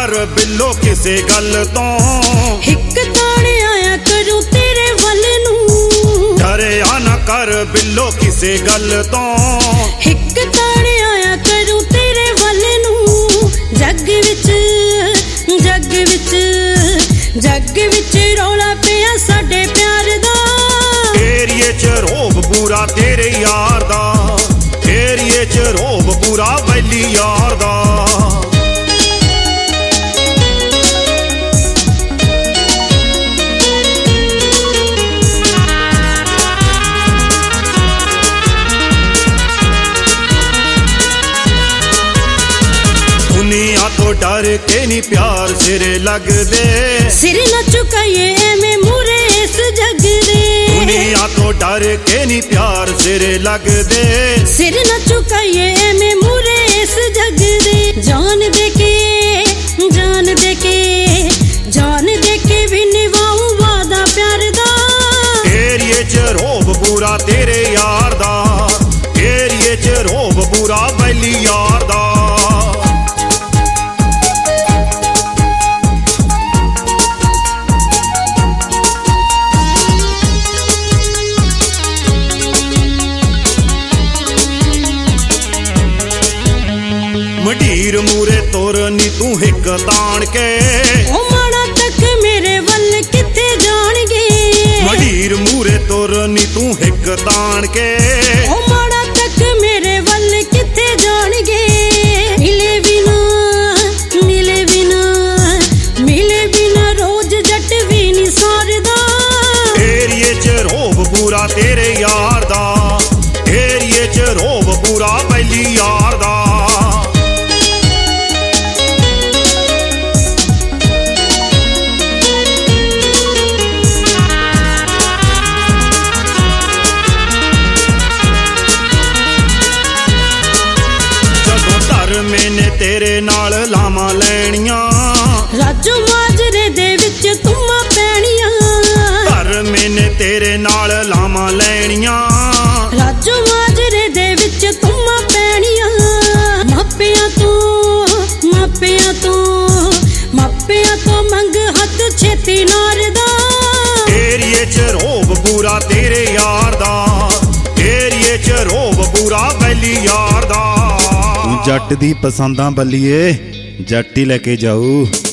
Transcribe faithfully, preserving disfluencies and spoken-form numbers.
कर बिल्लो किसे गल तो हिक ताने आया करूं तेरे वल नू डरिया ना कर बिल्लो किसे गल तो हिक ताने आया करूं तेरे वल नू जग विच जग विच जग विच रौला पिया साडे प्यार दा एरिए च रोब पूरा तेरे यार दा एरिए च रोब पूरा बैली यार दा दुनिया तो डर के नहीं प्यार सिरे लग दे सिर न चुकाइए मैं मुरे इस जग दे दुनिया तो डर के नहीं प्यार सिरे लग दे सिर न चुकाइए मैं मुरे इस जग दे जान दे के जान दे के जान दे के भी निभाऊं वादा प्यार दा एरिए च रोब पूरा तेरे यार दा एरिए च रोब पूरा बैली यार दा मडीर मूरे तुर नी तू हिक तान के ओ माड़ा तक मेरे वल किथे जाणगे मडीर मूरे तुर नी तू हिक तान के ओ माड़ा तक मेरे वल किथे जाणगे मिले बिना मिले बिना मिले बिना रोज जट भी नी सारदा एरिए च रोब पूरा तेरे यार दा एरिए च रोब पूरा बैली यार दा मैंने तेरे नाल लामा लैनियां राजू माजरे दे विच तुमा पैणियां घर मैंने तेरे नाल लामा लैनियां राजू माजरे दे विच तुमा पैणियां मापियां तू मापियां तू मापियां तो मंग हथ छेती नारदा एरिए च रोब पूरा तेरे यार दा एरिए च रोब पूरा बैली यार दा जट दी पसंदा बल्लीए जट ही लेके जाऊ।